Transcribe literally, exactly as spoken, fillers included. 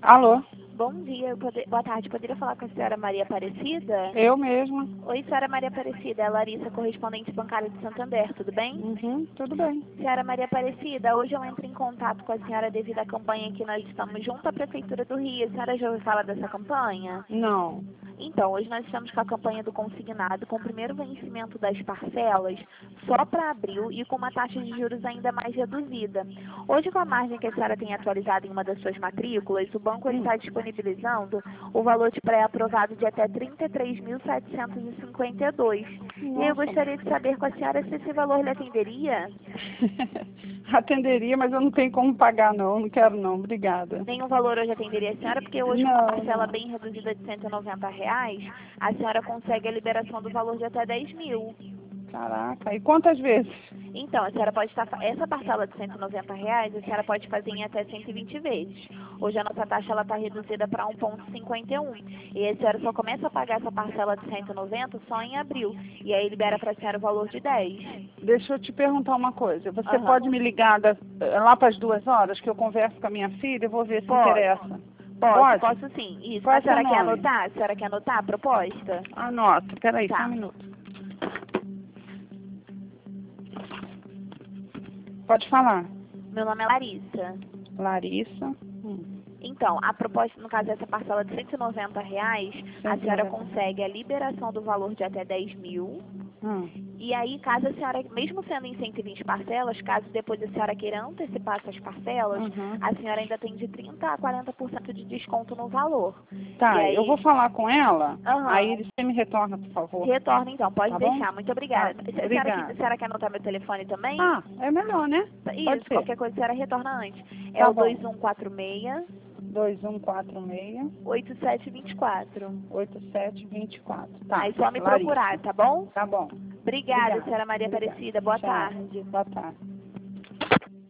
Alô? Bom dia, eu pode... boa tarde. Poderia falar com a senhora Maria Aparecida? Eu mesma. Oi, senhora Maria Aparecida. É a Larissa, correspondente bancária de Santander. Tudo bem? Uhum, tudo bem. Senhora Maria Aparecida, hoje eu entro em contato com a senhora devido à campanha que nós estamos junto à Prefeitura do Rio. A senhora já ouviu falar dessa campanha? Não. Então, hoje nós estamos com a campanha do consignado, com o primeiro vencimento das parcelas só para abril e com uma taxa de juros ainda mais reduzida. Hoje, com a margem que a senhora tem atualizada em uma das suas matrículas, o banco Hum. está disponibilizando o valor de pré-aprovado de até trinta e três mil setecentos e cinquenta e dois. E eu Nossa. gostaria de saber com a senhora se esse valor lhe atenderia? Atenderia, mas eu não tenho como pagar, não. Não quero, não. Obrigada. Nenhum valor hoje atenderia a senhora, porque hoje com uma Não, parcela não. bem reduzida de cento e noventa reais, a senhora consegue a liberação do valor de até dez mil. Caraca. E quantas vezes? Então, a senhora pode estar, essa parcela de cento e noventa reais, a senhora pode fazer em até cento e vinte vezes. Hoje a nossa taxa ela está reduzida para um vírgula cinquenta e um. E a senhora só começa a pagar essa parcela de cento e noventa só em abril. E aí libera para a senhora o valor de dez. Deixa eu te perguntar uma coisa. Você Aham. pode me ligar da- lá para as duas horas, que eu converso com a minha filha e vou ver se Pode. interessa? Posso, Pode? posso sim. Isso. Qual é A senhora seu quer nome? anotar? A senhora quer anotar a proposta? Anota. Peraí, Tá. só um minuto. Pode falar. Meu nome é Larissa. Larissa. Hum. Então, a proposta, no caso dessa parcela de cento e noventa reais, a senhora cento e noventa. consegue a liberação do valor de até dez mil. Hum. E aí, caso a senhora, mesmo sendo em cento e vinte parcelas, caso depois a senhora queira antecipar essas parcelas, Uhum. a senhora ainda tem de trinta a quarenta por cento de desconto no valor. Tá, E aí, eu vou falar com ela, Aham. aí você me retorna, por favor. retorna então, pode Tá bom? deixar. Muito obrigada. Tá, A senhora, obrigada. a senhora quer anotar meu telefone também? Ah, é melhor, né? Isso, Pode ser. qualquer coisa a senhora retorna antes. É Tá o bom. dois um quatro seis, dois um quatro seis, oito sete dois quatro. oito sete dois quatro. Tá, Aí só me Larissa. procurar, tá bom? Tá bom. Obrigada, Obrigada. senhora Maria Obrigada. Aparecida. Boa Tchau. tarde. Boa tarde.